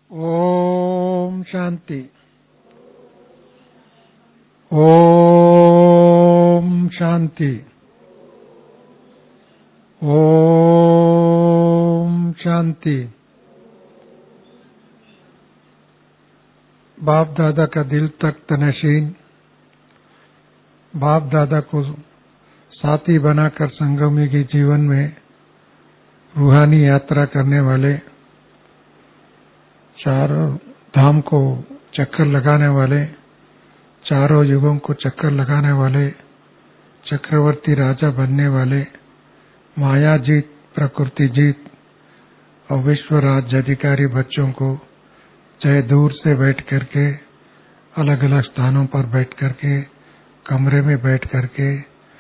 ओम शांति। ओम शांति। ओम शांति। बाप दादा का दिल तक तनशीन, बाप दादा को साथी बनाकर संगमी के जीवन में रूहानी यात्रा करने वाले, चारों धाम को चक्कर लगाने वाले, चारों युगों को चक्कर लगाने वाले, चक्रवर्ती राजा बनने वाले, माया जीत, प्रकृति जीत और विश्व राज्य अधिकारी बच्चों को चाहे दूर से बैठ करके, अलग अलग स्थानों पर बैठ करके, कमरे में बैठ करके,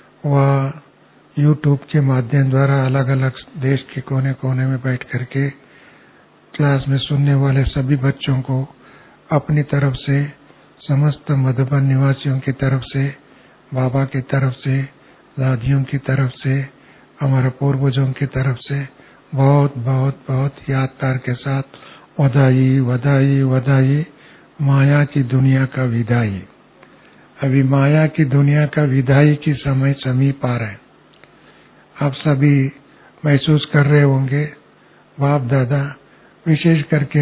वह यूट्यूब के माध्यम द्वारा अलग अलग देश के कोने कोने में बैठ करके क्लास में सुनने वाले सभी बच्चों को अपनी तरफ से, समस्त मधुबन निवासियों की तरफ से, बाबा की तरफ से, दादियों की तरफ से, हमारे पूर्वजों की तरफ से बहुत बहुत बहुत याद प्यार के साथ बधाई बधाई बधाई। माया की दुनिया का विदाई। अभी माया की दुनिया का विदाई की समय समीप आ रहा है। आप सभी महसूस कर रहे होंगे, बाप दादा विशेष करके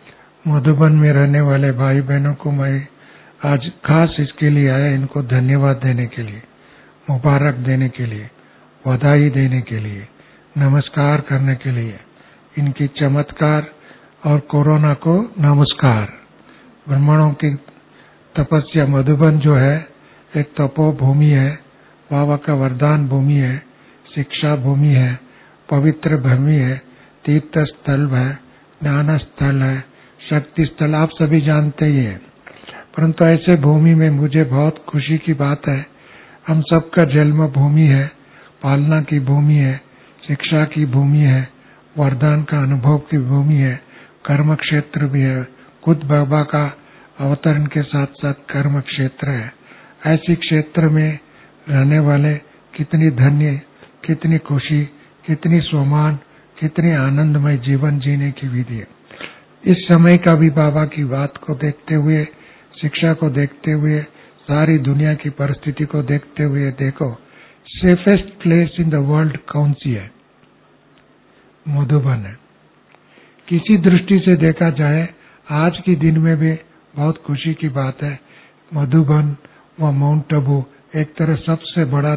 मधुबन में रहने वाले भाई बहनों को मैं आज खास इसके लिए आया, इनको धन्यवाद देने के लिए, मुबारक देने के लिए, बधाई देने के लिए, नमस्कार करने के लिए, इनकी चमत्कार और कोरोना को नमस्कार। ब्राह्मणों की तपस्या मधुबन जो है एक तपोभूमि है, बाबा का वरदान भूमि है, शिक्षा भूमि है, पवित्र भूमि है, तीर्थ स्थल है, ज्ञान स्थल है, शक्ति स्थल, आप सभी जानते ही हैं। परंतु ऐसे भूमि में मुझे बहुत खुशी की बात है, हम सबका जन्म भूमि है, पालना की भूमि है, शिक्षा की भूमि है, वरदान का अनुभव की भूमि है, कर्म क्षेत्र भी है, खुद बाबा का अवतरण के साथ साथ कर्म क्षेत्र है। ऐसी क्षेत्र में रहने वाले कितनी धन्य, कितनी खुशी, कितनी सोमान, कितनी आनंदमय जीवन जीने की विधि है। इस समय का भी बाबा की बात को देखते हुए, शिक्षा को देखते हुए, सारी दुनिया की परिस्थिति को देखते हुए देखो, safest place in the world कौन सी है? मधुबन है। किसी दृष्टि से देखा जाए आज के दिन में भी बहुत खुशी की बात है, मधुबन व माउंट आबू एक तरह सबसे बड़ा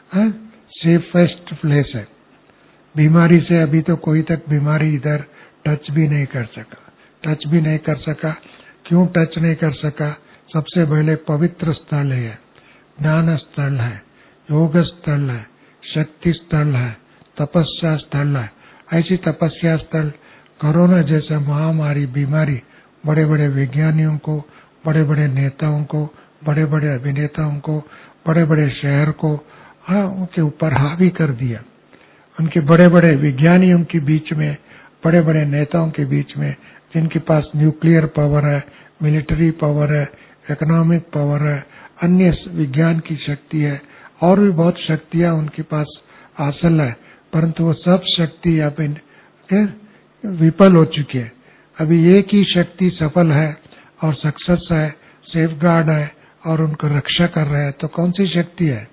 सेफेस्ट प्लेस है। बीमारी से अभी तो कोई तक बीमारी इधर टच भी नहीं कर सका। क्यों टच नहीं कर सका? सबसे पहले पवित्र स्थल है, ज्ञान स्थल है, योग स्थल है, शक्ति स्थल है, तपस्या स्थल है। ऐसी तपस्या स्थल कोरोना जैसा महामारी बीमारी बड़े बड़े विज्ञानियों को, बड़े बड़े नेताओं को, बड़े बड़े अभिनेताओं को, बड़े बड़े शहर को उनके ऊपर हावी कर दिया। उनके बड़े बड़े विज्ञानियों के बीच में, बड़े बड़े नेताओं के बीच में, जिनके पास न्यूक्लियर पावर है, मिलिट्री पावर है, इकोनॉमिक पावर है, अन्य विज्ञान की शक्ति है, और भी बहुत शक्तियां उनके पास हासिल है, परंतु वो सब शक्ति अब विफल हो चुकी है। अभी एक ही शक्ति सफल है और सक्सेस है, सेफगार्ड है और उनको रक्षा कर रहा है। तो कौन सी शक्ति है?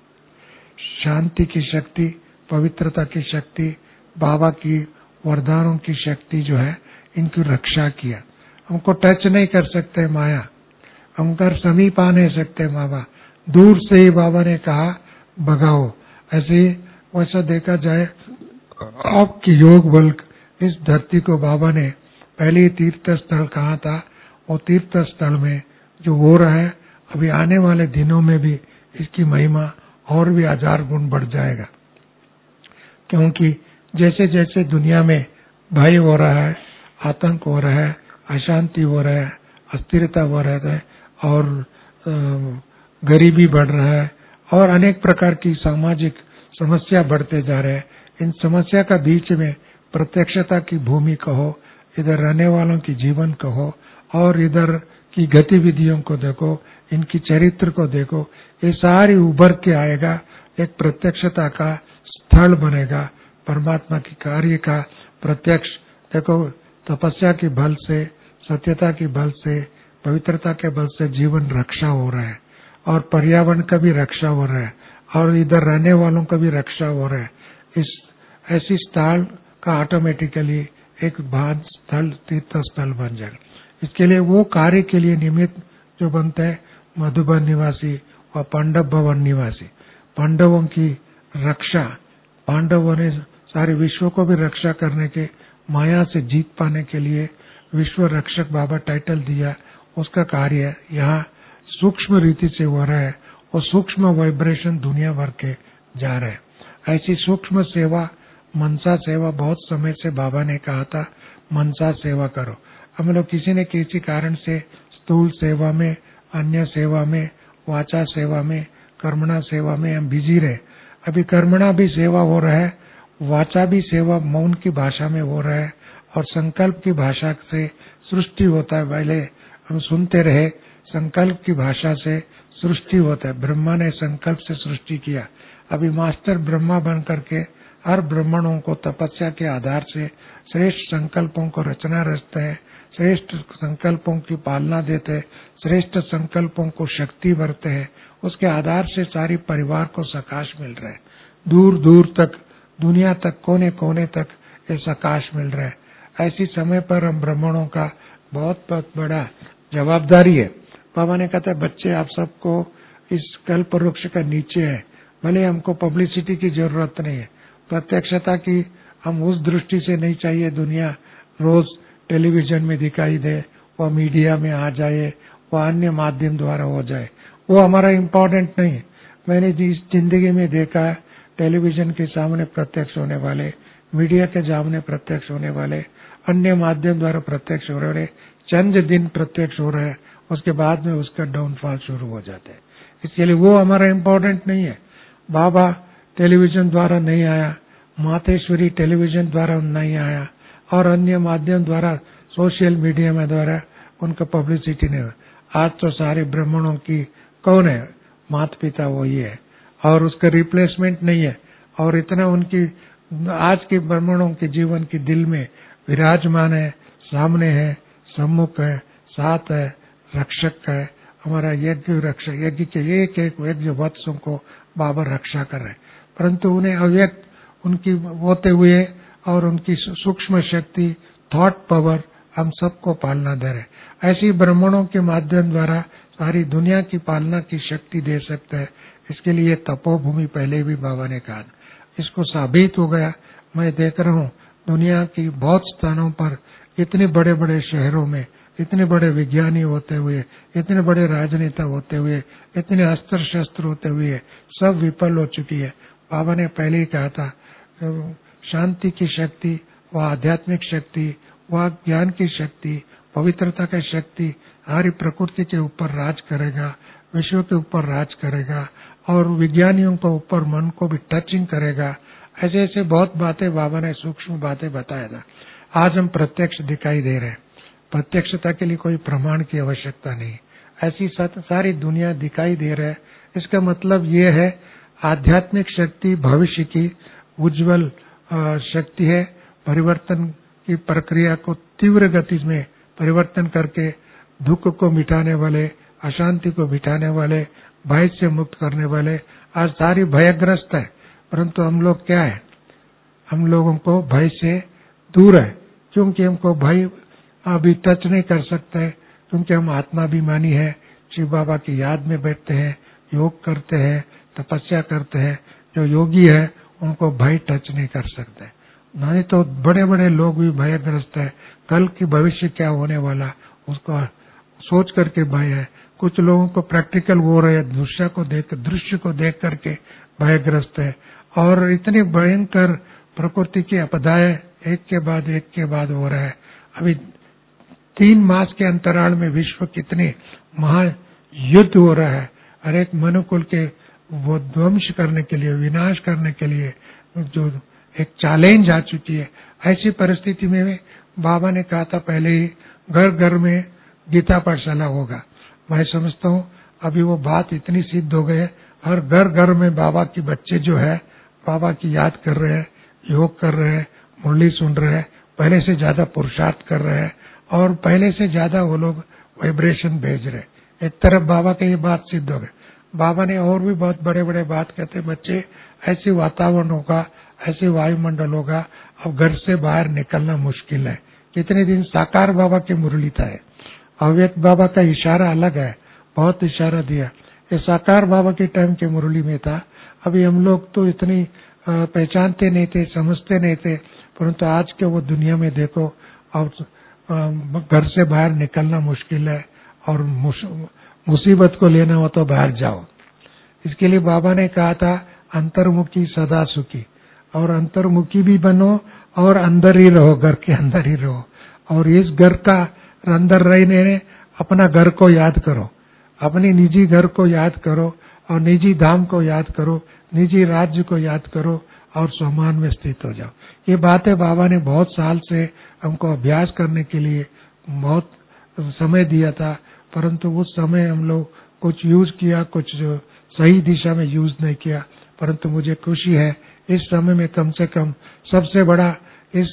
शांति की शक्ति, पवित्रता की शक्ति, बाबा की वरदानों की शक्ति जो है, इनकी रक्षा किया। हमको टच नहीं कर सकते माया, हम कर समीप आ नहीं सकते बाबा, दूर से ही बाबा ने कहा भगाओ। ऐसे वैसा देखा जाए आपकी योग बल इस धरती को बाबा ने पहले तीर्थ स्थल कहा था, और तीर्थ स्थल में जो हो रहा है अभी आने वाले दिनों में भी इसकी महिमा और भी 1000 गुण बढ़ जाएगा। क्योंकि जैसे जैसे दुनिया में भय हो रहा है, आतंक हो रहा है, अशांति हो रहा है, अस्थिरता हो रहा है, और गरीबी बढ़ रहा है, और अनेक प्रकार की सामाजिक समस्या बढ़ते जा रहे हैं। इन समस्या का बीच में प्रत्यक्षता की भूमि कहो, इधर रहने वालों की जीवन कहो, और इधर की गतिविधियों को देखो, इनकी चरित्र को देखो, ये सारी उभर के आएगा, एक प्रत्यक्षता का स्थल बनेगा, परमात्मा की कार्य का प्रत्यक्ष। देखो तपस्या के बल से सत्यता के बल से, पवित्रता के बल से जीवन रक्षा हो रहा है और पर्यावरण का भी रक्षा हो रहा है और इधर रहने वालों का भी रक्षा हो रहा है। इस ऐसी स्थल का ऑटोमेटिकली एक भान स्थल, तीर्थ स्थल बन जाएगा। इसके लिए वो कार्य के लिए निमित्त जो बनते हैं मधुबन निवासी और पांडव भवन निवासी, पांडवों की रक्षा, पांडवों ने सारे विश्व को भी रक्षा करने के, माया से जीत पाने के लिए विश्व रक्षक बाबा टाइटल दिया। उसका कार्य यहाँ सूक्ष्म रीति से हो रहा है और सूक्ष्म वाइब्रेशन दुनिया भर के जा रहे हैं। ऐसी सूक्ष्म सेवा, मनसा सेवा, बहुत समय से बाबा ने कहा था मनसा सेवा करो। हम लोग किसी न किसी कारण से स्थूल सेवा में, अन्य सेवा में, वाचा सेवा में, कर्मणा सेवा में हम बिजी रहे। अभी कर्मणा भी सेवा हो रहा है, वाचा भी सेवा मौन की भाषा में हो रहा है और संकल्प की भाषा से सृष्टि होता है। पहले हम सुनते रहे संकल्प की भाषा से सृष्टि होता है। ब्रह्मा ने संकल्प से सृष्टि किया। अभी मास्टर ब्रह्मा बन करके हर ब्राह्मणों को तपस्या के आधार से श्रेष्ठ संकल्पों को रचना रचते हैं, श्रेष्ठ संकल्पों की पालना देते हैं, श्रेष्ठ संकल्पों को शक्ति भरते हैं। उसके आधार से सारी परिवार को सकाश मिल रहा है। दूर दूर तक, दुनिया तक, कोने कोने तक ये सकाश मिल रहा है। ऐसी समय पर हम ब्राह्मणों का बहुत बड़ा जवाबदारी है। बाबा ने कहा था बच्चे आप सबको इस कल्प वृक्ष का नीचे है, भले हमको पब्लिसिटी की जरूरत नहीं है, प्रत्यक्षता की हम उस दृष्टि से नहीं चाहिए दुनिया रोज टेलीविजन में दिखाई दे, वह मीडिया में आ जाए, वह अन्य माध्यम द्वारा हो जाए, वो हमारा इम्पोर्टेंट नहीं है। मैंने जिस जिंदगी में देखा टेलीविजन के सामने प्रत्यक्ष होने वाले, मीडिया के सामने प्रत्यक्ष होने वाले, अन्य माध्यम द्वारा प्रत्यक्ष हो रहे, चंद दिन प्रत्यक्ष हो रहा है, उसके बाद में उसका डाउनफॉल शुरू हो जाता है। इसके लिए वो हमारा इम्पोर्टेंट नहीं है। बाबा टेलीविजन द्वारा नहीं आया, मातेश्वरी टेलीविजन द्वारा नहीं आया और अन्य माध्यम द्वारा सोशल मीडिया में द्वारा उनका पब्लिसिटी नहीं हुआ। आज तो सारे ब्राह्मणों की कौन है? माता पिता वही है और उसका रिप्लेसमेंट नहीं है। और इतना उनकी आज के ब्राह्मणों के जीवन के दिल में विराजमान है, सामने है, सम्मुख है, साथ है, रक्षक है। हमारा यज्ञ रक्षक, यज्ञ के एक एक यज्ञ वत्सों को बाबा रक्षा कर रहे, परंतु उन्हें अव्यक्त उनकी होते हुए और उनकी सूक्ष्म शक्ति, थॉट पावर हम सबको पालना दे रहे। ऐसी ब्राह्मणों के माध्यम द्वारा सारी दुनिया की पालना की शक्ति दे सकते हैं। इसके लिए तपोभूमि पहले भी बाबा ने कहा, इसको साबित हो गया। मैं देख रहा हूँ दुनिया की बहुत स्थानों पर इतने बड़े बड़े शहरों में इतने बड़े विज्ञानी होते हुए, इतने बड़े राजनेता होते हुए, इतने अस्त्र शस्त्र होते हुए सब विफल हो चुकी है। बाबा ने पहले ही कहा था शांति की शक्ति, वह आध्यात्मिक शक्ति, वह ज्ञान की शक्ति, पवित्रता की शक्ति हमारी प्रकृति के ऊपर राज करेगा, विश्व के ऊपर राज करेगा और विज्ञानियों के ऊपर मन को भी टचिंग करेगा। ऐसे ऐसे बहुत बातें बाबा ने सूक्ष्म बातें बताया था। आज हम प्रत्यक्ष दिखाई दे रहे हैं। प्रत्यक्षता के लिए कोई प्रमाण की आवश्यकता नहीं, ऐसी सारी दुनिया दिखाई दे रहा है। इसका मतलब ये है आध्यात्मिक शक्ति भविष्य की उज्जवल शक्ति है। परिवर्तन की प्रक्रिया को तीव्र गति में परिवर्तन करके दुख को मिटाने वाले, अशांति को मिटाने वाले, भय से मुक्त करने वाले। आज सारी भयग्रस्त है, परंतु हम लोग क्या है, हम लोगों को भय से दूर है, क्योंकि हमको भय अभी टच नहीं कर सकते हैं, क्योंकि हम आत्माभिमानी है। शिव बाबा की याद में बैठते हैं, योग करते हैं, तपस्या करते हैं। जो योगी है उनको भय टच नहीं कर सकते, नहीं तो बड़े बड़े लोग भी भयग्रस्त है। कल की भविष्य क्या होने वाला उसको सोच करके भय है। कुछ लोगों को प्रैक्टिकल हो रहे हैं, दृश्य को देख करके भयग्रस्त है। और इतनी भयंकर प्रकृति की आपदाएं एक के बाद हो रहा है। अभी 3 मास के अंतराल में विश्व कितने महायुद्ध हो रहा है। हर एक मनुकुल के वो ध्वंस करने के लिए, विनाश करने के लिए जो एक चैलेंज आ चुकी है। ऐसी परिस्थिति में बाबा ने कहा था पहले ही घर घर में गीता पाठशाला होगा। मैं समझता हूँ अभी वो बात इतनी सिद्ध हो गई है, हर घर घर में बाबा की बच्चे जो है बाबा की याद कर रहे हैं, योग कर रहे हैं, मुरली सुन रहे हैं, पहले से ज्यादा पुरुषार्थ कर रहे हैं और पहले से ज्यादा वो लोग वाइब्रेशन भेज रहे। एक तरफ बाबा की ये बात सिद्ध हो गई। बाबा ने और भी बहुत बड़े बड़े बात कहते, बच्चे ऐसी वातावरण होगा, ऐसे वायुमंडल होगा, अब घर से बाहर निकलना मुश्किल है। कितने दिन साकार बाबा की मुरली था, अव्यक्त बाबा का इशारा अलग है, बहुत इशारा दिया। ये साकार बाबा के टाइम की मुरली में था। अभी हम लोग तो इतनी पहचानते नहीं थे, समझते नहीं थे, परंतु आज के वो दुनिया में देखो, अब घर से बाहर निकलना मुश्किल है और मुसीबत को लेना हो तो बाहर जाओ। इसके लिए बाबा ने कहा था अंतर्मुखी सदा सुखी, और अंतर्मुखी भी बनो और अंदर ही रहो, घर के अंदर ही रहो। और इस घर का अंदर रहने अपना घर को याद करो, अपनी निजी घर को याद करो, और निजी धाम को याद करो, निजी राज्य को याद करो, और सम्मान में स्थित हो जाओ। ये बातें बाबा ने बहुत साल से हमको अभ्यास करने के लिए बहुत समय दिया था, परंतु उस समय हम लोग कुछ यूज किया, कुछ सही दिशा में यूज नहीं किया। परंतु मुझे खुशी है इस समय में कम से कम सबसे बड़ा इस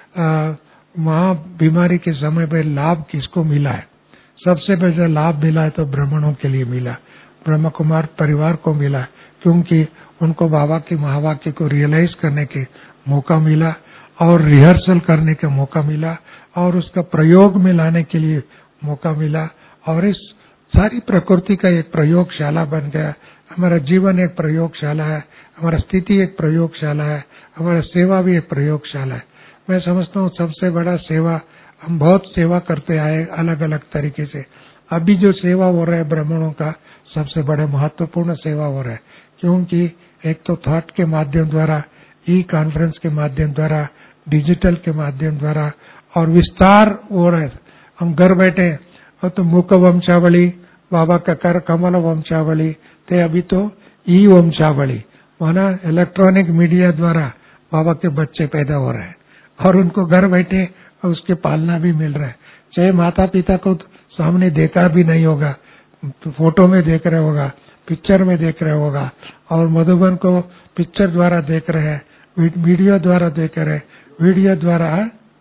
महा बीमारी के समय में लाभ किसको मिला है? सबसे पहले लाभ मिला है तो ब्राह्मणों के लिए मिला, ब्रह्म कुमार परिवार को मिला, क्योंकि उनको बाबा के महावाक्य को रियलाइज करने के मौका मिला, और रिहर्सल करने का मौका मिला, और उसका प्रयोग में लाने के लिए मौका मिला। और इस सारी प्रकृति का एक प्रयोगशाला बन गया। हमारा जीवन एक प्रयोगशाला है, हमारा स्थिति एक प्रयोगशाला है, हमारा सेवा भी एक प्रयोगशाला है। मैं समझता हूँ सबसे बड़ा सेवा, हम बहुत सेवा करते आए अलग अलग तरीके से। अभी जो सेवा हो रहा है ब्राह्मणों का, सबसे बड़ा महत्वपूर्ण सेवा हो रहा है, क्योंकि एक तो थॉट के माध्यम द्वारा, ई कॉन्फ्रेंस के माध्यम द्वारा, डिजिटल के माध्यम द्वारा, और विस्तार हो रहा है। हम घर बैठे और तो मुख वंशावली, बाबा का कर कमल वंशावली थे, अभी तो ई वंशावली, माना इलेक्ट्रॉनिक मीडिया द्वारा बाबा के बच्चे पैदा हो रहे हैं, और उनको घर बैठे उसके पालना भी मिल रहा है। चाहे माता पिता को सामने देखा भी नहीं होगा, तो फोटो में देख रहे होगा, पिक्चर में देख रहे होगा, और मधुबन को पिक्चर द्वारा देख रहे हैं, वीडियो द्वारा देख रहे हैं, वीडियो द्वारा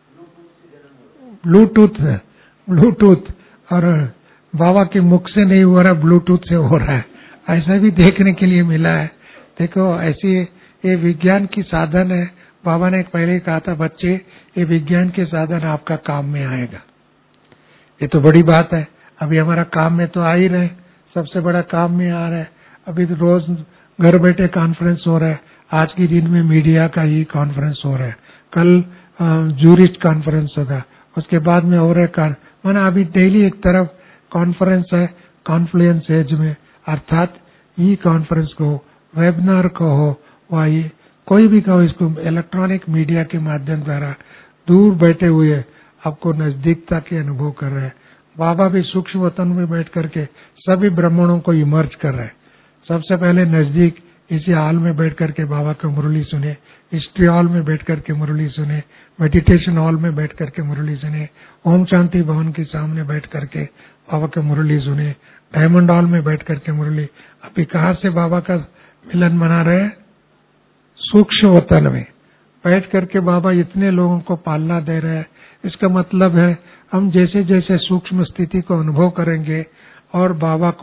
ब्लूटूथ, और बाबा के मुख से नहीं हो रहा, ब्लूटूथ से हो रहा है, ऐसा भी देखने के लिए मिला है। देखो ऐसी ये विज्ञान की साधन है। बाबा ने पहले कहा था, बच्चे ये विज्ञान के साधन आपका काम में आएगा। ये तो बड़ी बात है। अभी हमारा काम में तो आ ही रहे, सबसे बड़ा काम में आ रहा है। अभी तो रोज घर बैठे कॉन्फ्रेंस हो रहा है। आज के दिन में मीडिया का ही कॉन्फ्रेंस हो रहा है, कल जूरिस्ट कॉन्फ्रेंस होगा, उसके बाद में हो रहा है माना अभी डेली एक तरफ कॉन्फ्रेंस है, कॉन्फ्लुएंस एज में, अर्थात ई कॉन्फ्रेंस को, वेबिनार को हो, वही कोई भी कहो, इसको इलेक्ट्रॉनिक मीडिया के माध्यम द्वारा दूर बैठे हुए आपको नजदीकता के अनुभव कर रहे हैं। बाबा भी सूक्ष्म वतन में बैठ करके सभी ब्राह्मणों को इमर्ज कर रहे हैं। सबसे पहले नजदीक इसी हॉल में बैठ करके बाबा का मुरली सुने, हिस्ट्री हॉल में बैठ करके मुरली सुने, मेडिटेशन हॉल में बैठ करके मुरली सुने, ओम शांति भवन के सामने बैठ करके बाबा का मुरली सुने, डायमंड हॉल में बैठ करके मुरली। अभी कहाँ से बाबा का मिलन मना रहे हैं? सूक्ष्म वतन में बैठ करके बाबा इतने लोगों को पालना दे रहे हैं। इसका मतलब है हम जैसे जैसे सूक्ष्म स्थिति को अनुभव करेंगे, और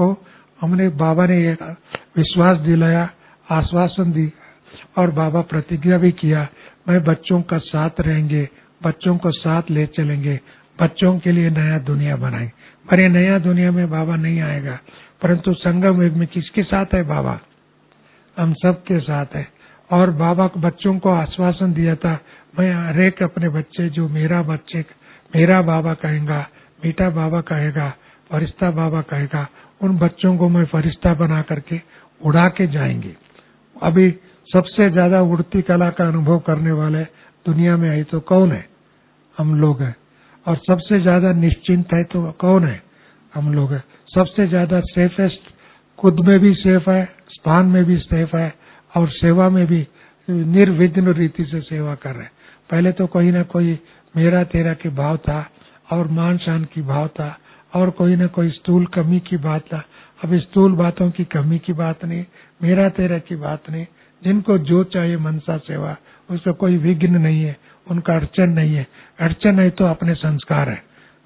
बाबा ने एक विश्वास दिलाया, आश्वासन दी, और बाबा प्रतिज्ञा भी किया, मैं बच्चों का साथ रहेंगे, बच्चों को साथ ले चलेंगे, बच्चों के लिए नया दुनिया बनाएंगे। पर ये नया दुनिया में बाबा नहीं आएगा, परंतु संगम युग में किसके साथ है बाबा? हम सबके साथ है। और बाबा को बच्चों को आश्वासन दिया था, मैं हर एक अपने बच्चे जो मेरा बाबा कहेगा, बेटा बाबा कहेगा, फरिश्ता बाबा कहेगा, उन बच्चों को मैं फरिश्ता बना करके उड़ा के जाएंगे। अभी सबसे ज्यादा उड़ती कला का अनुभव करने वाले दुनिया में है तो कौन है? हम लोग हैं। और सबसे ज्यादा निश्चिंत है तो कौन है? हम लोग हैं। सबसे ज्यादा सेफेस्ट, खुद में भी सेफ है, स्थान में भी सेफ है, और सेवा में भी निर्विघ्न रीति से सेवा कर रहे हैं। पहले तो कोई ना कोई मेरा तेरा की भाव था, और मान शान की भाव था, और कोई ना कोई स्थूल कमी की बात था। अब स्थूल बातों की कमी की बात नहीं, मेरा तेरा की बात नहीं। जिनको जो चाहिए मनसा सेवा, उसका कोई विघ्न नहीं है, उनका अड़चन नहीं है। अड़चन है तो अपने संस्कार है।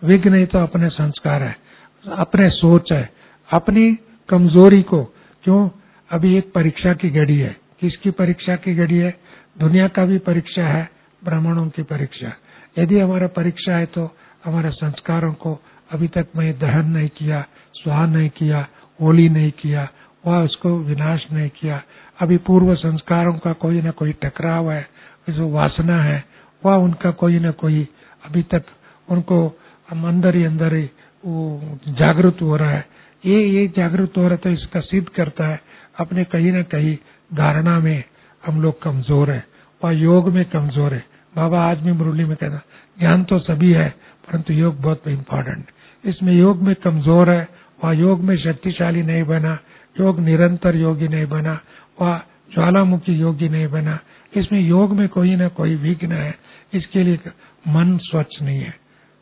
विघ्न ही तो अपने संस्कार है, अपने सोच है, अपनी कमजोरी को। क्यों? अभी एक परीक्षा की घड़ी है। किसकी परीक्षा की घड़ी है? दुनिया का भी परीक्षा है, ब्राह्मणों की परीक्षा। यदि हमारा परीक्षा है तो हमारे संस्कारों को अभी तक मैं दहन नहीं किया, स्वाह नहीं किया, होली नहीं किया, वह उसको विनाश नहीं किया। अभी पूर्व संस्कारों का कोई न कोई टकराव है, जो वासना है वह उनका कोई न कोई अभी तक उनको हम अंदर ही वो जागृत हो रहा है। ये जागृत हो रहा है तो इसका सिद्ध करता है अपने कहीं न कहीं धारणा में हम लोग कमजोर है, वह योग में कमजोर है। बाबा आज भी मुरली में कहना, ज्ञान तो सभी है परंतु योग बहुत इम्पोर्टेंट। इसमें योग में कमजोर है, वह योग में शक्तिशाली नहीं बना, योग निरंतर योगी नहीं बना, वह ज्वालामुखी योगी नहीं बना। इसमें योग में कोई न कोई विघ्न है। इसके लिए मन स्वच्छ नहीं है,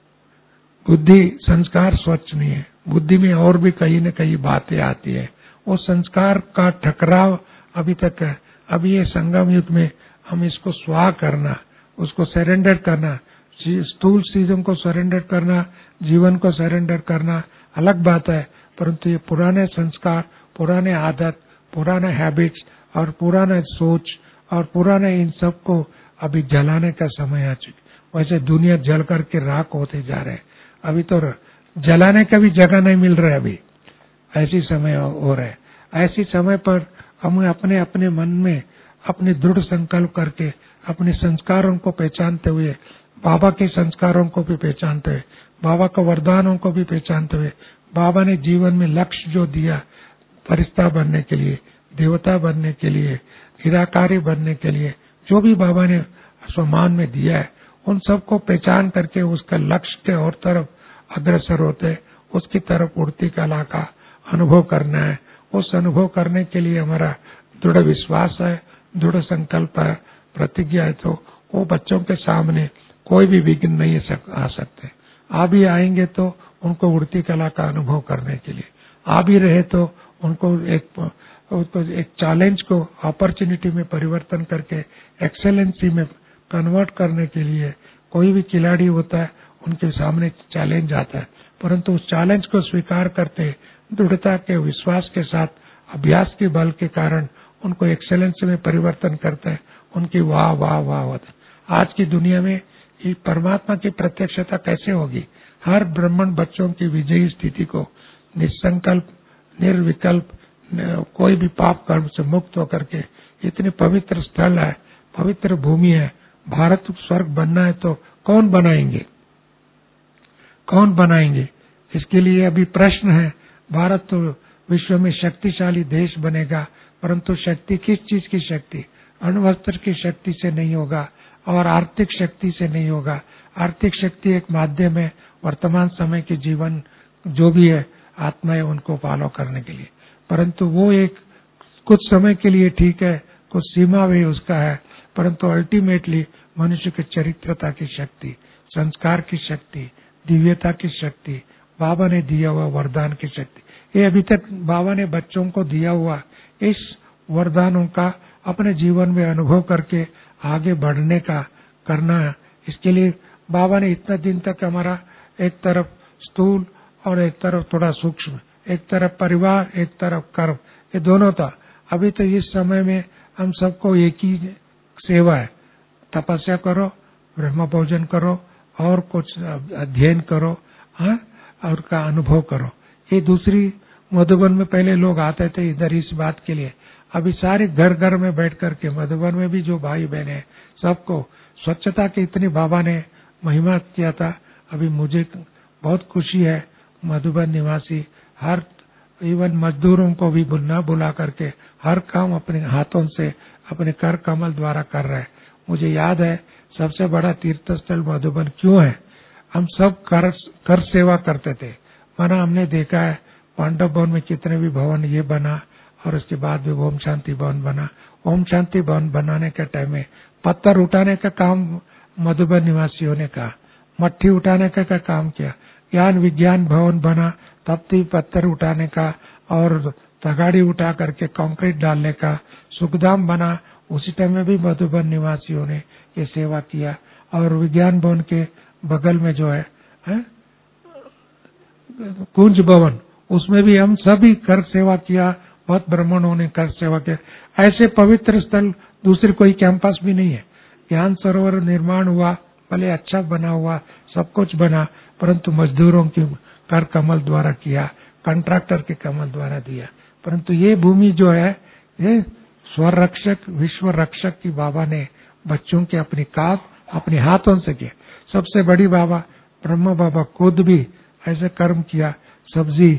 बुद्धि संस्कार स्वच्छ नहीं है, बुद्धि में और भी कहीं न कहीं बातें आती है। वो संस्कार का टकराव अभी तक है। अभी ये संगम युग में हम इसको स्वाह करना, उसको सरेंडर करना, स्थूल चीजों को सरेंडर करना, जीवन को सरेंडर करना अलग बात है, परंतु ये पुराने संस्कार, पुराने आदत, पुराने हैबिट्स और पुराने सोच और पुराने इन सब को अभी जलाने का समय आ चुका। वैसे दुनिया जल करके राख होते जा रहे हैं, अभी तो जलाने का भी जगह नहीं मिल रहा है। अभी ऐसी समय हो रहा है। ऐसी समय पर हमें अपने अपने मन में अपने दृढ़ संकल्प करके अपने संस्कारों को पहचानते हुए, बाबा के संस्कारों को भी पहचानते हुए, बाबा के वरदानों को भी पहचानते हुए, बाबा ने जीवन में लक्ष्य जो दिया फरिश्ता बनने के लिए, देवता बनने के लिए, निराकारी बनने के लिए, जो भी बाबा ने सम्मान में दिया है, उन सबको पहचान करके उसका लक्ष्य के और तरफ अग्रसर होते, उसकी तरफ उड़ती कला का अनुभव करना है। उस अनुभव करने के लिए हमारा दृढ़ विश्वास है, दृढ़ संकल्प है, प्रतिज्ञा है, तो वो बच्चों के सामने कोई भी विघ्न नहीं आ सकते। आ भी आएंगे तो उनको उड़ती कला का अनुभव करने के लिए, आ भी रहे तो उनको एक चैलेंज को अपॉर्चुनिटी में परिवर्तन करके एक्सेलेंसी में कन्वर्ट करने के लिए कोई भी खिलाड़ी होता है, उनके सामने चैलेंज आता है, परंतु उस चैलेंज को स्वीकार करते दृढ़ता के विश्वास के साथ अभ्यास के बल के कारण उनको एक्सेलेंस में परिवर्तन करते हैं, उनकी वाह वाह वाह होता है। आज की दुनिया में ये परमात्मा की प्रत्यक्षता कैसे होगी? हर ब्राह्मण बच्चों की विजयी स्थिति को निसंकल्प निर्विकल्प कोई भी पाप कर्म से मुक्त होकर के, इतनी पवित्र स्थल है, पवित्र भूमि है, भारत स्वर्ग बनना है तो कौन बनाएंगे? कौन बनाएंगे? इसके लिए अभी प्रश्न है। भारत तो विश्व में शक्तिशाली देश बनेगा, परंतु शक्ति किस चीज की शक्ति? अण्वस्त्र की शक्ति से नहीं होगा और आर्थिक शक्ति से नहीं होगा। आर्थिक शक्ति एक माध्यम है वर्तमान समय के जीवन जो भी है आत्मा है उनको फॉलो करने के लिए, परंतु वो एक कुछ समय के लिए ठीक है, कुछ सीमा भी उसका है, परंतु अल्टीमेटली मनुष्य के चरित्रता की शक्ति, संस्कार की शक्ति, दिव्यता की शक्ति, बाबा ने दिया हुआ वरदान की शक्ति, ये अभी तक बाबा ने बच्चों को दिया हुआ इस वरदानों का अपने जीवन में अनुभव करके आगे बढ़ने का करना है। इसके लिए बाबा ने इतना दिन तक हमारा एक तरफ स्थूल और एक तरफ थोड़ा सूक्ष्म, एक तरफ परिवार एक तरफ कर्म, ये दोनों था। अभी तो इस समय में हम सबको एक ही सेवा है, तपस्या करो, ब्रह्म भोजन करो और कुछ अध्ययन करो, हाँ, और का अनुभव करो। ये दूसरी मधुबन में पहले लोग आते थे इधर इस बात के लिए, अभी सारे घर घर में बैठ करके मधुबन में भी जो भाई बहने सबको स्वच्छता की इतनी बाबा ने महिमा किया था। अभी मुझे बहुत खुशी है, मधुबन निवासी हर इवन मजदूरों को भी बुला करके हर काम अपने हाथों से अपने कर कमल द्वारा कर रहे हैं। मुझे याद है सबसे बड़ा तीर्थ स्थल मधुबन क्यों है? हम सब कर सेवा करते थे। माना हमने देखा है पांडव भवन में कितने भी भवन ये बना और उसके बाद भी ओम शांति भवन बना। ओम शांति भवन बनाने के टाइम में पत्थर उठाने का काम मधुबन निवासियों ने कहा, मट्टी उठाने का काम किया। ज्ञान विज्ञान भवन बना तब भी पत्थर उठाने का और तगाड़ी उठा करके कंक्रीट डालने का। सुखधाम बना उसी टाइम में भी मधुबन निवासियों ने ये सेवा किया। और विज्ञान भवन के बगल में जो है कुंज भवन, उसमें भी हम सभी कर सेवा किया, बहुत ब्राह्मणों ने कर सेवा किया। ऐसे पवित्र स्थल दूसरे कोई कैंपस भी नहीं है। ज्ञान सरोवर निर्माण हुआ, भले अच्छा बना हुआ, सब कुछ बना, परंतु मजदूरों की कर कमल द्वारा किया, कॉन्ट्रैक्टर के कमल द्वारा दिया। परंतु ये भूमि जो है, ये स्वरक्षक विश्व रक्षक की बाबा ने बच्चों के अपनी काप अपने हाथों से किए। सबसे बड़ी बाबा ब्रह्मा बाबा खुद भी ऐसे कर्म किया, सब्जी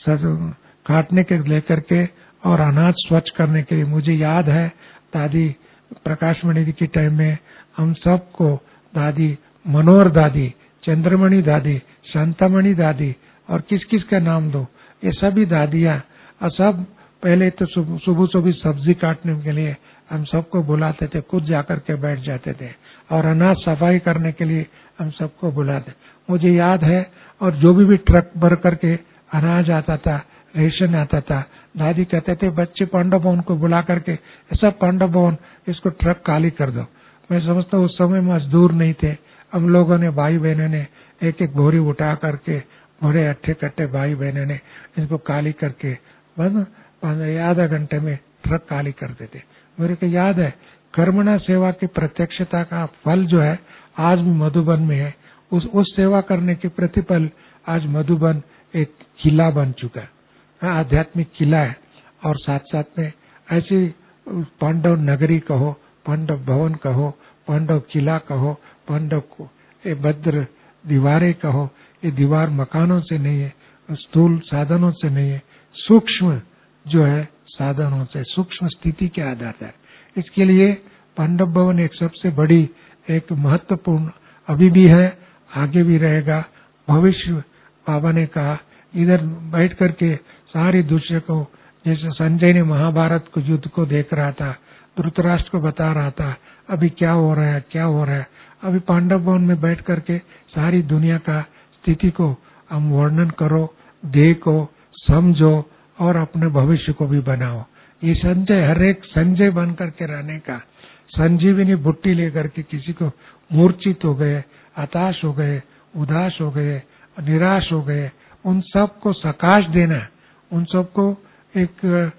काटने के लेकर के और अनाज स्वच्छ करने के लिए। मुझे याद है दादी प्रकाशमणि जी के टाइम में हम सबको दादी मनोहर दादी, चंद्रमणि दादी, शांतामणि दादी और किस किस का नाम दो, ये सभी दादियां और सब पहले तो सुबह सुबह सब्जी काटने के लिए हम सबको बुलाते थे, खुद जाकर के बैठ जाते थे और अनाज सफाई करने के लिए हम सबको बुलाते। मुझे याद है, और जो भी ट्रक भर करके अनाज आता था, रेशन आता था, दादी कहते थे बच्चे पांडव भवन को बुला करके ऐसा पांडव भवन इसको ट्रक खाली कर दो। मैं समझता हूँ उस समय मजदूर नहीं थे, हम लोगों ने भाई बहनों ने एक एक बोरी उठा करके बड़े अट्ठे कट्टे भाई बहनों ने इनको खाली करके बस आधा घंटे में ट्रक खाली करते थे। मेरे को याद है कर्मणा सेवा की प्रत्यक्षता का फल जो है आज भी मधुबन में है। उस सेवा करने के प्रतिफल आज मधुबन एक किला बन चुका है, आध्यात्मिक किला है। और साथ साथ में ऐसी पांडव नगरी कहो, पांडव भवन कहो, पांडव किला कहो, पांडव को ये भद्र दीवारें कहो, ये दीवार मकानों से नहीं है, स्थूल साधनों से नहीं है, सूक्ष्म जो है साधनों से, सूक्ष्म स्थिति के आधार है। इसके लिए पांडव भवन एक सबसे बड़ी एक महत्वपूर्ण अभी भी है, आगे भी रहेगा। भविष्य बाबा ने कहा इधर बैठ करके सारे दूसरे को, जैसे संजय ने महाभारत को युद्ध को देख रहा था, धृतराष्ट्र को बता रहा था अभी क्या हो रहा है क्या हो रहा है, अभी पांडव भवन में बैठ करके सारी दुनिया का स्थिति को हम वर्णन करो, देखो, समझो और अपने भविष्य को भी बनाओ। ये संजय हर एक संजय बन करके रहने का, संजीवनी बुट्टी लेकर के किसी को मूर्छित हो गए, हताश हो गए, उदास हो गए, निराश हो गए, उन सबको सकाश देना, उन सबको एक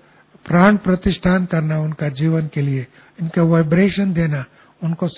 प्राण प्रतिष्ठान करना उनका जीवन के लिए, इनका वाइब्रेशन देना, उनको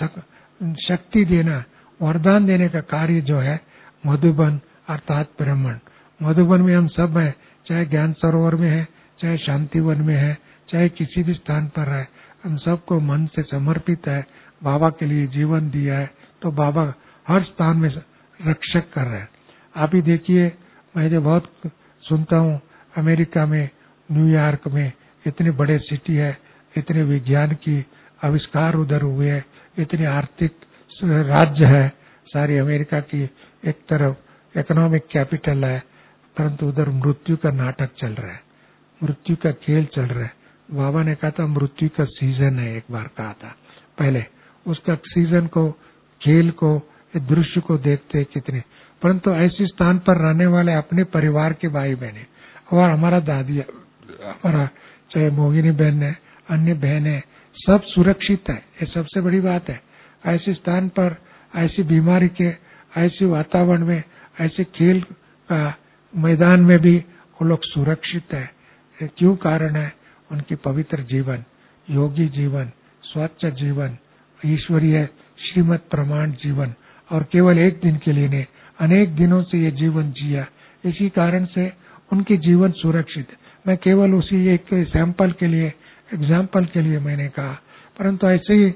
शक्ति देना, वरदान देने का कार्य जो है मधुबन अर्थात ब्राह्मण। मधुबन में हम सब हैं, चाहे ज्ञान सरोवर में है, चाहे शांतिवन में है, चाहे किसी भी स्थान पर है, हम सबको मन से समर्पित है, बाबा के लिए जीवन दिया है, तो बाबा हर स्थान में रक्षक कर रहे हैं। आप ही देखिए, मैं जो बहुत सुनता हूँ अमेरिका में, न्यूयॉर्क में इतने बड़े सिटी है, इतने विज्ञान की आविष्कार उधर हुए हैं, इतने आर्थिक राज्य है, सारी अमेरिका की एक तरफ इकोनॉमिक कैपिटल है, परंतु उधर मृत्यु का नाटक चल रहा है, मृत्यु का खेल चल रहा है। बाबा ने कहा था मृत्यु का सीजन है, एक बार कहा था पहले, उसका सीजन को, खेल को, इस दृश्य को देखते कितने, परंतु ऐसे स्थान पर रहने वाले अपने परिवार के भाई बहने और हमारा दादी, हमारा चाहे मोहिनी बहन है, अन्य बहन है, सब सुरक्षित है। ये सबसे बड़ी बात है। ऐसे स्थान पर, ऐसी बीमारी के, ऐसे वातावरण में, ऐसे खेल का मैदान में भी वो लोग सुरक्षित है। क्यों कारण है? उनकी पवित्र जीवन, योगी जीवन, स्वच्छ जीवन, ईश्वरीय श्रीमत प्रमाण जीवन, और केवल एक दिन के लिए नहीं, अनेक दिनों से ये जीवन जिया, इसी कारण से उनके जीवन सुरक्षित है। मैं केवल उसी एक सैंपल के लिए, एग्जाम्पल के लिए मैंने कहा, परंतु ऐसे ही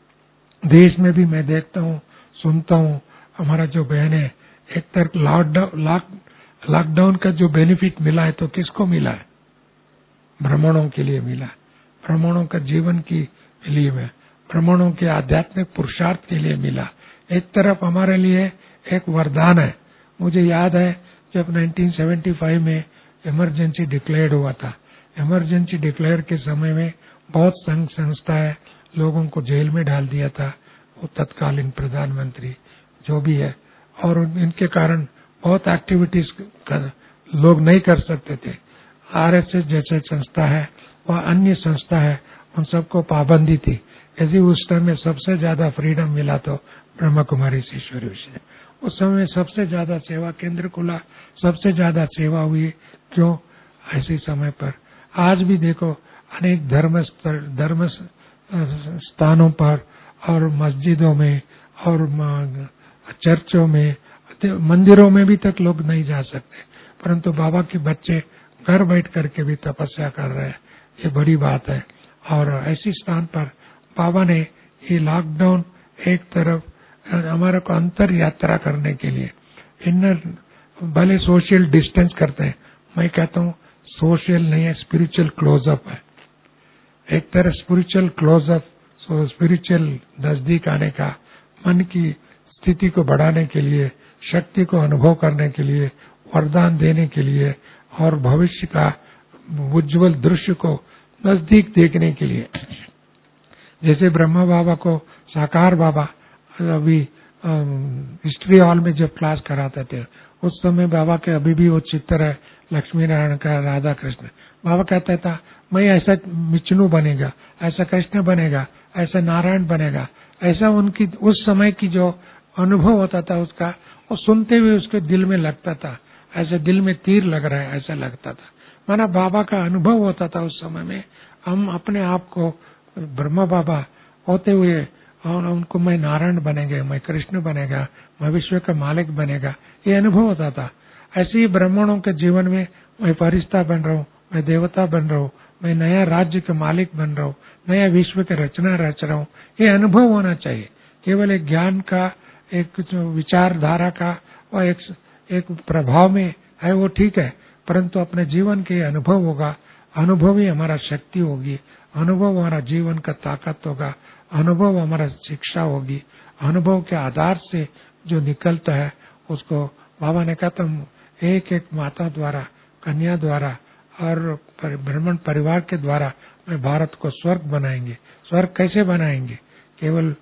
देश में भी मैं देखता हूँ, सुनता हूँ, हमारा जो बहन है, एक तरफ लॉकडाउन का जो बेनिफिट मिला है तो किसको मिला है? ब्राह्मणों के लिए मिला, ब्राह्मणों का जीवन के लिए मिला, ब्राह्मणों के आध्यात्मिक पुरुषार्थ के लिए मिला। एक तरफ हमारे लिए एक वरदान है। मुझे याद है जब 1975 में इमरजेंसी डिक्लेयर हुआ था, इमरजेंसी डिक्लेयर के समय में बहुत संघ संस्थाएं लोगों को जेल में डाल दिया था, वो तत्कालीन प्रधानमंत्री जो भी है, और इनके कारण बहुत एक्टिविटीज लोग नहीं कर सकते थे। आरएसएस जैसे संस्था है वह अन्य संस्था है, उन सबको पाबंदी थी। यदि उस टाइम में सबसे ज्यादा फ्रीडम मिला तो ब्रह्मा कुमारी ईश्वरी से, उस समय सबसे ज्यादा सेवा केंद्र खुला, सबसे ज्यादा सेवा हुई। क्यों? ऐसे समय पर आज भी देखो अनेक धर्म स्थानों पर और मस्जिदों में और चर्चों में, मंदिरों में भी तक लोग नहीं जा सकते, परंतु बाबा के बच्चे घर बैठ करके भी तपस्या कर रहे हैं। ये बड़ी बात है। और ऐसी स्थान पर बाबा ने ये लॉकडाउन एक तरफ हमारे को अंतर यात्रा करने के लिए, इनर भले सोशल डिस्टेंस करते हैं, मैं कहता हूँ सोशल नहीं है, स्पिरिचुअल क्लोजअप है। एक तरह स्पिरिचुअल क्लोजअप, स्पिरिचुअल नजदीक आने का, मन की स्थिति को बढ़ाने के लिए, शक्ति को अनुभव करने के लिए, वरदान देने के लिए और भविष्य का उज्जवल दृश्य को नजदीक देखने के लिए। जैसे ब्रह्मा बाबा को साकार बाबा अभी हिस्ट्री हॉल में जब क्लास कराते थे, उस समय बाबा के अभी भी वो चित्र है लक्ष्मी नारायण का, राधा कृष्ण। बाबा कहता था मैं ऐसा विष्णु बनेगा, ऐसा कृष्ण बनेगा, ऐसा नारायण बनेगा। ऐसा उनकी उस समय की जो अनुभव होता था उसका, वो सुनते हुए उसके दिल में लगता था, ऐसे दिल में तीर लग रहा है ऐसा लगता था। माना बाबा का अनुभव होता था उस समय में। हम अपने आप को ब्रह्मा बाबा होते हुए और उनको मैं नारायण बनेगा, मैं कृष्ण बनेगा, मैं विश्व का मालिक बनेगा, ये अनुभव होता था। ऐसे ही ब्राह्मणों के जीवन में मैं फरिश्ता बन रहा हूँ, मैं देवता बन रहा हूँ, मैं नया राज्य का मालिक बन रहा हूँ, नया विश्व की रचना रच रहा हूँ, ये अनुभव होना चाहिए। केवल एक ज्ञान का, एक जो विचारधारा का और एक प्रभाव में है वो ठीक है, परंतु अपने जीवन के अनुभव होगा। अनुभव ही हमारा शक्ति होगी, अनुभव हमारा जीवन का ताकत होगा, अनुभव हमारा शिक्षा होगी। अनुभव के आधार से जो निकलता है उसको बाबा ने कहा तुम एक एक माता द्वारा, कन्या द्वारा और ब्राह्मण परिवार के द्वारा मैं भारत को स्वर्ग बनाएंगे। स्वर्ग कैसे बनाएंगे? केवल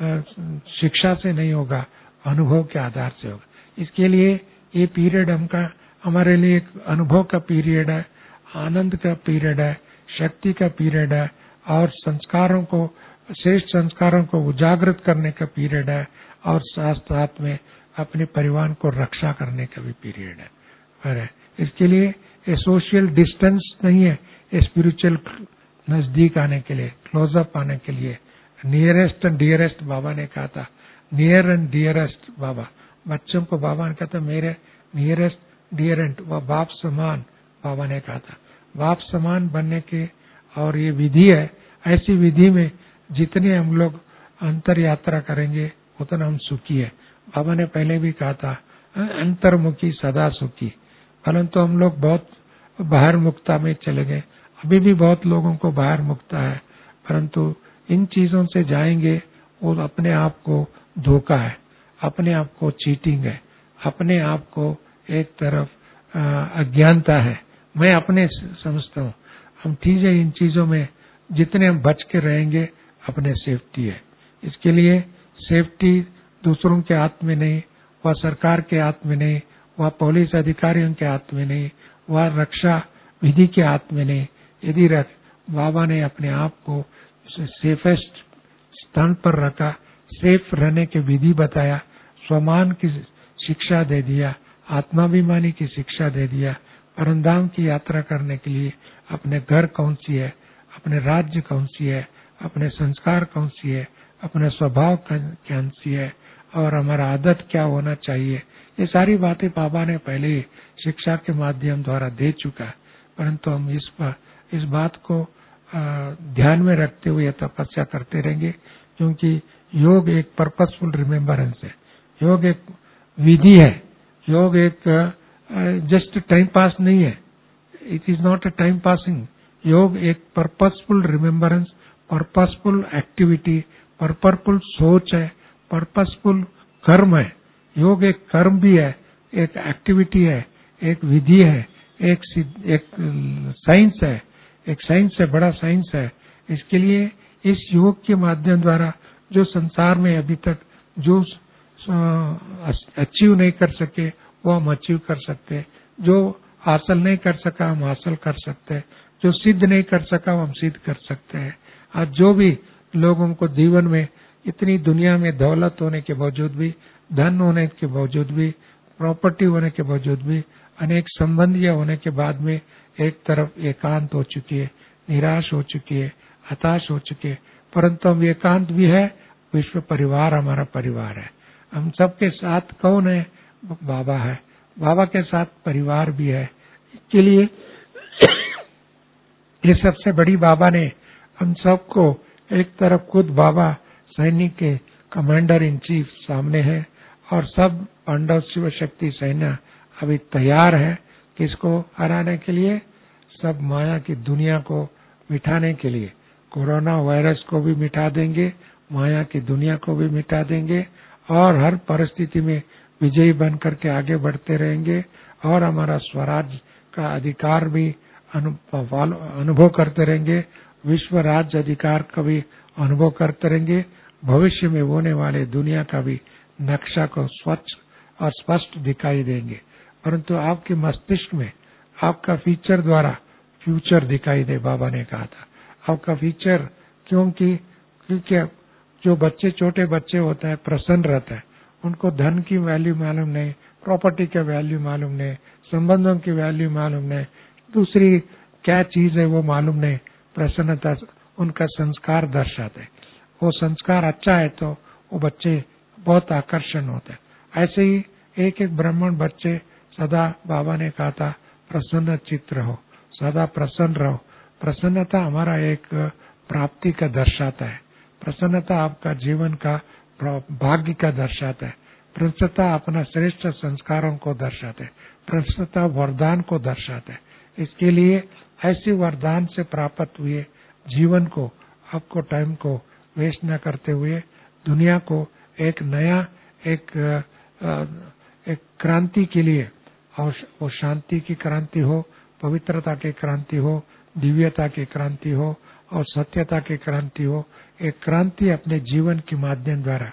शिक्षा से नहीं होगा, अनुभव के आधार से होगा। इसके लिए ये पीरियड हमारे लिए एक अनुभव का पीरियड है, आनंद का पीरियड है, शक्ति का पीरियड है और संस्कारों को, श्रेष्ठ संस्कारों को उजागृत करने का पीरियड है और साथ साथ में अपने परिवार को रक्षा करने का भी पीरियड है। पर इसके लिए ये सोशल डिस्टेंस नहीं है, ये स्पिरिचुअल नजदीक आने के लिए, क्लोजअप आने के लिए। नियरेस्ट एंड डियरेस्ट बाबा ने कहा था, नियर एंड डियरेस्ट बाबा, बच्चों को बाबा ने कहा था मेरे नियरेस्ट डियरेंट, वह बाप समान बाबा ने कहा था। बाप समान बनने के और ये विधि है, ऐसी विधि में जितने हम लोग अंतर यात्रा करेंगे उतना हम सुखी है। बाबा ने पहले भी कहा था अंतर्मुखी सदा सुखी, परंतु हम लोग बहुत बाहर मुक्ता में चले गए। अभी भी बहुत लोगों को बाहर मुक्ता है, परंतु इन चीजों से जाएंगे और अपने आप को धोखा है, अपने आप को चीटिंग है, अपने आप को एक तरफ अज्ञानता है। मैं अपने समझता हूँ हम ठीक है, इन चीजों में जितने हम बच के रहेंगे अपने सेफ्टी है। इसके लिए सेफ्टी दूसरों के हाथ में नहीं, वह सरकार के हाथ में नहीं, वह पुलिस अधिकारियों के हाथ में नहीं, वह रक्षा विधि के हाथ में नहीं। यदि बाबा ने अपने आप को सेफेस्ट स्थान पर रखा, सेफ रहने की विधि बताया, स्वमान की शिक्षा दे दिया, आत्माभिमानी की शिक्षा दे दिया, परमधाम की यात्रा करने के लिए अपने घर कौन सी है, अपने राज्य कौन सी है, अपने संस्कार कौन सी है, अपने स्वभाव कौन सी है और हमारा आदत क्या होना चाहिए, ये सारी बातें बाबा ने पहले ही शिक्षा के माध्यम द्वारा दे चुका है। परंतु हम इस बात को ध्यान में रखते हुए तपस्या करते रहेंगे, क्योंकि योग एक पर्पसफुल रिमेम्बरेंस है, योग एक विधि है, योग एक जस्ट टाइम पास नहीं है, it is not a time passing. योग एक purposeful remembrance, purposeful activity, purposeful सोच है, पर्पसफुल कर्म है। योग एक कर्म भी है, एक एक्टिविटी है, एक विधि है, एक साइंस है, एक साइंस है, बड़ा साइंस है। इसके लिए इस योग के माध्यम द्वारा जो संसार में अभी तक जो अचीव नहीं कर सके वो हम अचीव कर सकते, जो हासिल नहीं कर सका हम हासिल कर सकते, जो सिद्ध नहीं कर सका हम सिद्ध कर सकते हैं। आज जो भी लोगों को जीवन में इतनी दुनिया में दौलत होने के बावजूद भी धन होने के बावजूद भी, प्रॉपर्टी होने के बावजूद भी, अनेक संबंधियां होने के बाद में एक तरफ एकांत हो चुकी है, निराश हो चुकी है, हताश हो चुकी है। परंतु हम एकांत भी है, विश्व परिवार हमारा परिवार है। हम सबके साथ कौन है? बाबा है। बाबा के साथ परिवार भी है। इसके लिए ये सबसे बड़ी बाबा ने हम सबको, एक तरफ खुद बाबा सैनिक के कमांडर इन चीफ सामने है और सब पांडव शिव शक्ति सेना अभी तैयार है किसको हराने के लिए? सब माया की दुनिया को मिटाने के लिए। कोरोना वायरस को भी मिटा देंगे, माया की दुनिया को भी मिटा देंगे और हर परिस्थिति में विजयी बन करके आगे बढ़ते रहेंगे और हमारा स्वराज का अधिकार भी अनुभव करते रहेंगे, विश्व राज्य अधिकार का भी अनुभव करते रहेंगे। भविष्य में होने वाले दुनिया का भी नक्शा को स्वच्छ और स्पष्ट दिखाई देंगे। परंतु आपके मस्तिष्क में आपका फीचर द्वारा फ्यूचर दिखाई दे, बाबा ने कहा था। आपका फीचर क्योंकि जो बच्चे, छोटे बच्चे होते हैं, प्रसन्न रहते हैं, उनको धन की वैल्यू मालूम नहीं, प्रॉपर्टी का वैल्यू मालूम नहीं, संबंधों की वैल्यू मालूम नहीं, दूसरी क्या चीज है वो मालूम नहीं। प्रसन्नता उनका संस्कार दर्शाते। वो संस्कार अच्छा है तो वो बच्चे बहुत आकर्षण होते हैं। ऐसे ही एक एक ब्राह्मण बच्चे सदा, बाबा ने कहा था, प्रसन्न चित्त रहो, सदा प्रसन्न रहो। प्रसन्नता हमारा एक प्राप्ति का दर्शाता है। प्रसन्नता आपका जीवन का भाग्य का दर्शाता है। प्रसन्नता अपना श्रेष्ठ संस्कारों को दर्शाते है। प्रसन्नता वरदान को दर्शाता है। इसके लिए ऐसी वरदान से प्राप्त हुए जीवन को, आपको टाइम को वेस्ट न करते हुए दुनिया को एक नया एक क्रांति के लिए, और वो शांति की क्रांति हो, पवित्रता की क्रांति हो, दिव्यता की क्रांति हो और सत्यता की क्रांति हो, एक क्रांति अपने जीवन के माध्यम द्वारा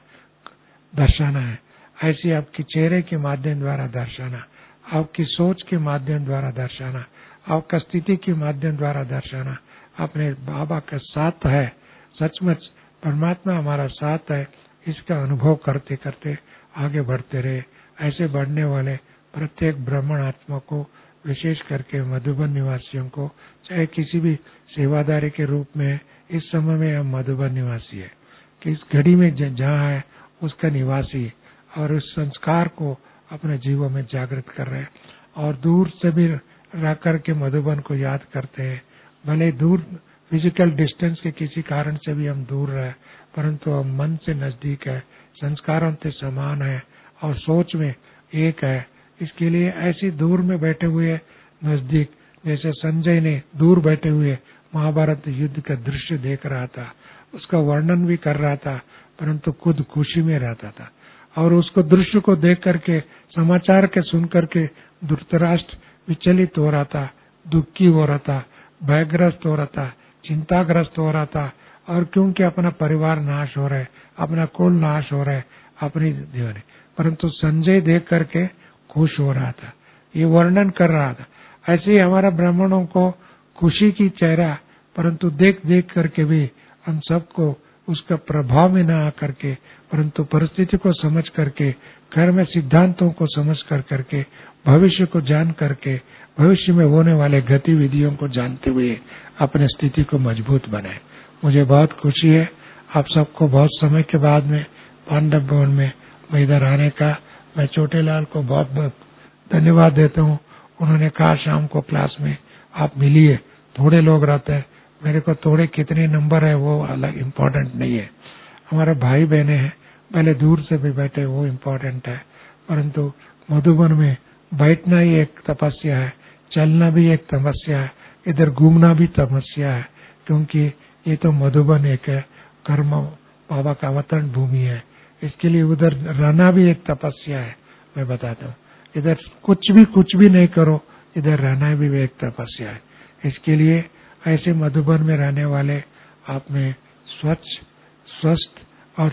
दर्शाना है। ऐसी आपके चेहरे के माध्यम द्वारा दर्शाना, आपकी सोच के माध्यम द्वारा दर्शाना, आपका स्थिति के माध्यम द्वारा दर्शाना। अपने बाबा का साथ है, सचमुच परमात्मा हमारा साथ है, इसका अनुभव करते करते आगे बढ़ते रहे। ऐसे बढ़ने वाले प्रत्येक ब्राह्मण आत्मा को, विशेष करके मधुबन निवासियों को, चाहे किसी भी सेवादारी के रूप में, इस समय में हम मधुबन निवासी है कि इस घड़ी में जहाँ है उसका निवासी, और उस संस्कार को अपने जीवों में जागृत कर रहे हैं। और दूर से भी रह करके मधुबन को याद करते हैं। भले दूर फिजिकल डिस्टेंस के किसी कारण से भी हम दूर रहे, परंतु हम मन से नजदीक है, संस्कारों से समान है और सोच में एक है। इसके लिए ऐसी दूर में बैठे हुए नजदीक, जैसे संजय ने दूर बैठे हुए महाभारत युद्ध का दृश्य देख रहा था, उसका वर्णन भी कर रहा था, परंतु खुद खुशी में रहता था। और उसको दृश्य को देख करके, समाचार के सुन करके धृतराष्ट्र विचलित हो रहा था, दुखी हो रहा था, भयग्रस्त हो रहा था, चिंताग्रस्त हो रहा था। और क्योंकि अपना परिवार नाश हो रहा है, अपना कुल नाश हो रहा है, अपनी जीवन, परंतु संजय देख करके खुश हो रहा था, ये वर्णन कर रहा था। ऐसे ही हमारा ब्राह्मणों को खुशी की चेहरा, परंतु देख देख करके भी हम सबको उसका प्रभाव में न आकर के, परंतु परिस्थिति को समझ करके, घर में सिद्धांतों को समझ कर करके, भविष्य को जान करके, भविष्य में होने वाले गतिविधियों को जानते हुए अपने स्थिति को मजबूत बनाए। मुझे बहुत खुशी है आप सबको बहुत समय के बाद में पांडव भवन में इधर आने का। मैं छोटेलाल को बहुत बहुत धन्यवाद देता हूँ। उन्होंने कहा शाम को क्लास में आप मिलिए, थोड़े लोग रहते हैं, मेरे को थोड़े कितने नंबर है वो अलग इम्पोर्टेंट नहीं है। हमारे भाई बहने हैं, पहले दूर से भी बैठे, वो इम्पोर्टेंट है। परंतु मधुबन में बैठना ही एक तपस्या है, चलना भी एक तपस्या है, इधर घूमना भी तपस्या है, क्योंकि ये तो मधुबन एक है, कर्म बाबा का अवतरण भूमि है। इसके लिए उधर रहना भी एक तपस्या है। मैं बताता हूँ, इधर कुछ भी नहीं करो, इधर रहना भी एक तपस्या है। इसके लिए ऐसे मधुबन में रहने वाले आप में स्वच्छ, स्वस्थ और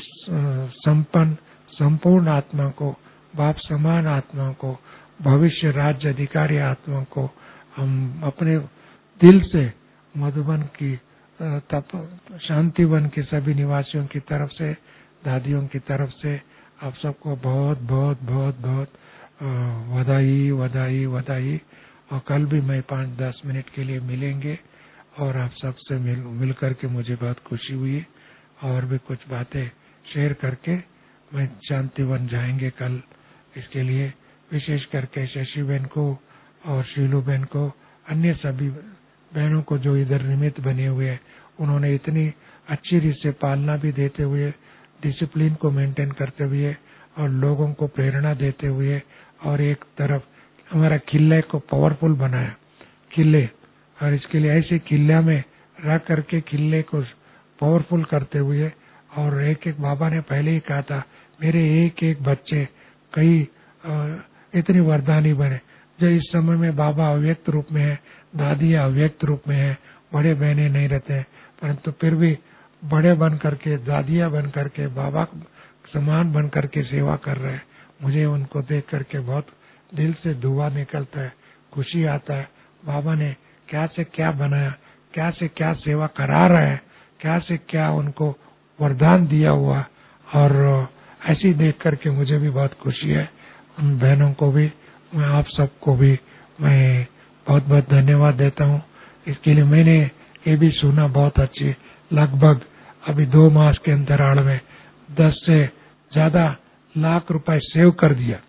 संपन्न संपूर्ण आत्मा को, बाप समान आत्मा को, भविष्य राज्य अधिकारी आत्मा को हम अपने दिल से मधुबन की शांतिवन के सभी निवासियों की तरफ से, दादियों की तरफ से आप सबको बहुत बहुत बहुत बहुत बधाई बधाई बधाई। और कल भी मैं 5-10 मिनट के लिए मिलेंगे और आप सबसे मिल करके मुझे बहुत खुशी हुई और भी कुछ बातें शेयर करके मैं शांतिवन जाएंगे कल। इसके लिए विशेष करके शशि बहन को और शीलू बहन को, अन्य सभी बहनों को जो इधर निमित्त बने हुए हैं, उन्होंने इतनी अच्छी रीत से पालना भी देते हुए, डिसिप्लिन को मेंटेन करते हुए और लोगों को प्रेरणा देते हुए और एक तरफ हमारा किले को पावरफुल बनाया किले। और इसके लिए ऐसे किले में रह करके किले को पावरफुल करते हुए, और एक एक बाबा ने पहले ही कहा था मेरे एक एक बच्चे कई इतनी वरदानी बने। जो इस समय में बाबा अव्यक्त रूप में है, दादियाँ अव्यक्त रूप में है, बड़े बहने नहीं रहते हैं, परंतु फिर भी बड़े बन करके, दादियाँ बन करके, बाबा समान बन करके सेवा कर रहे हैं। मुझे उनको देख करके बहुत दिल से दुआ निकलता है, खुशी आता है। बाबा ने क्या से क्या बनाया, क्या से क्या सेवा करा रहे हैं, क्या से क्या उनको वरदान दिया हुआ, और ऐसी देख करके मुझे भी बहुत खुशी है। उन बहनों को भी, मैं आप सबको भी मैं बहुत बहुत धन्यवाद देता हूँ। इसके लिए मैंने ये भी सुना बहुत अच्छी, लगभग अभी 2 मास के अंतराल में 10 से ज्यादा लाख रुपए सेव कर दिया।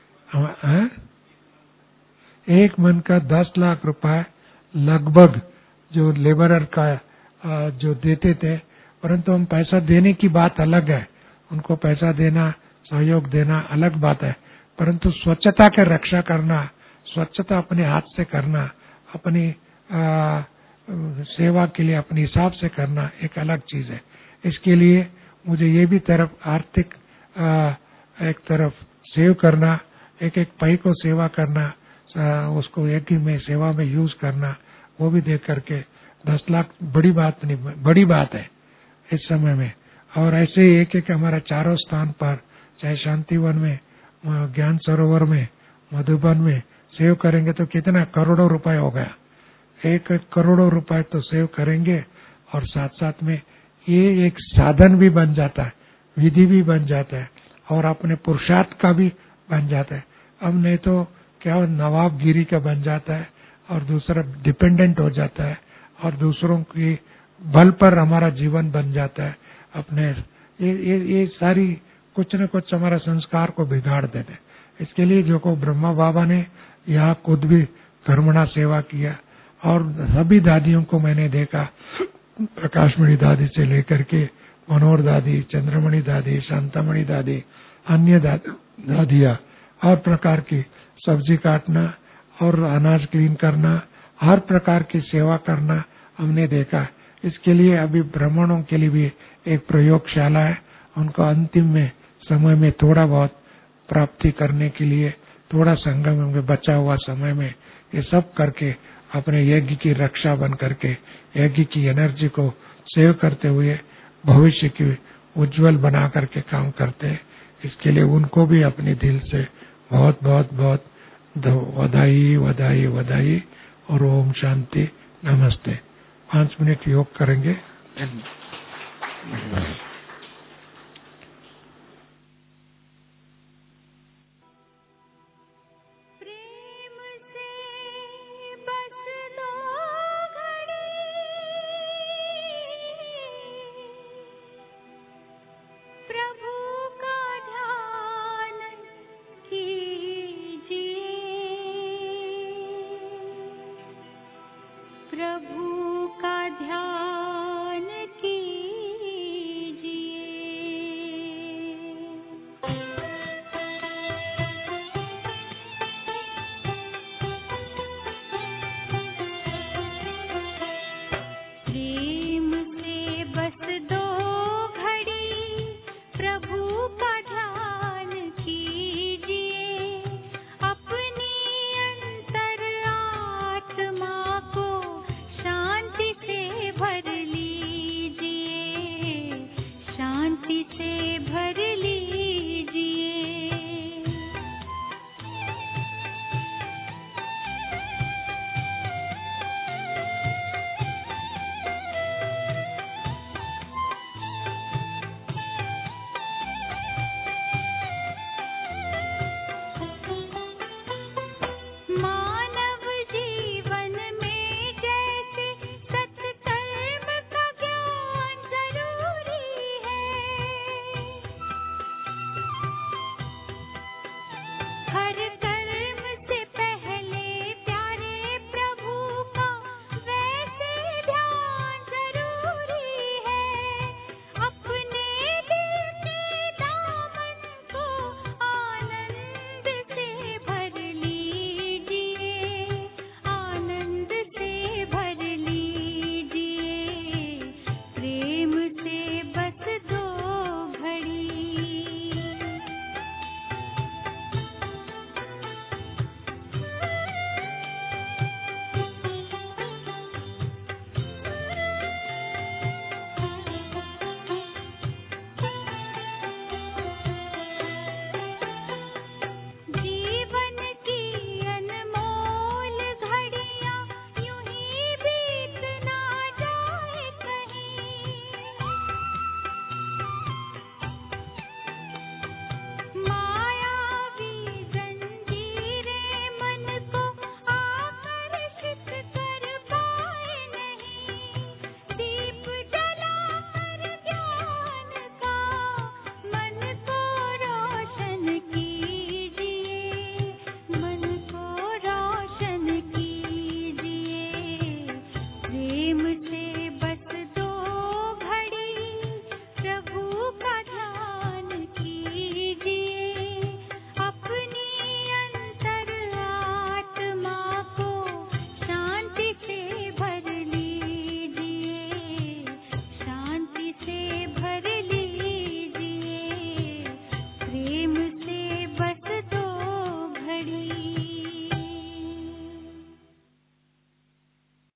एक मन का 10 लाख रुपए लगभग जो लेबरर का जो देते थे, परंतु हम पैसा देने की बात अलग है, उनको पैसा देना, सहयोग देना अलग बात है, परंतु स्वच्छता की रक्षा करना, स्वच्छता अपने हाथ से करना, अपनी सेवा के लिए अपने हिसाब से करना एक अलग चीज है। इसके लिए मुझे ये भी तरफ आर्थिक एक तरफ सेव करना, एक एक पाई को सेवा करना, उसको एक ही में सेवा में यूज करना, वो भी देख करके 10 लाख बड़ी बात नहीं, बड़ी बात है इस समय में। और ऐसे एक एक हमारा चारों स्थान पर, चाहे शांतिवन में, ज्ञान सरोवर में, मधुबन में सेव करेंगे तो कितना करोड़ों रुपए हो गया। 1 करोड़ों रुपए तो सेव करेंगे, और साथ साथ में ये एक साधन भी बन जाता है, विधि भी बन जाता है, और अपने पुरुषार्थ का भी बन जाता है। अब नहीं तो क्या नवाबगिरी का बन जाता है, और दूसरा डिपेंडेंट हो जाता है, और दूसरों की बल पर हमारा जीवन बन जाता है। अपने ये सारी कुछ न कुछ हमारा संस्कार को बिगाड़ देते। इसके लिए जो को ब्रह्मा बाबा ने यहाँ खुद भी धर्मणा सेवा किया, और सभी दादियों को मैंने देखा, प्रकाशमणि दादी से लेकर के मनोहर दादी, चंद्रमणि दादी, शांतामणि दादी, अन्य दादियाँ, हर प्रकार की सब्जी काटना और अनाज क्लीन करना, हर प्रकार की सेवा करना हमने देखा। इसके लिए अभी ब्राह्मणों के लिए भी एक प्रयोगशाला है, उनको अंतिम में समय में थोड़ा बहुत प्राप्ति करने के लिए, थोड़ा संगम में बचा हुआ समय में ये सब करके अपने यज्ञ की रक्षा बन करके, यज्ञ की एनर्जी को सेव करते हुए भविष्य की उज्जवल बना करके काम करते हैं। इसके लिए उनको भी अपने दिल से बहुत बहुत बहुत बधाई बधाई बधाई। और ओम शांति, नमस्ते। 5 मिनट योग करेंगे।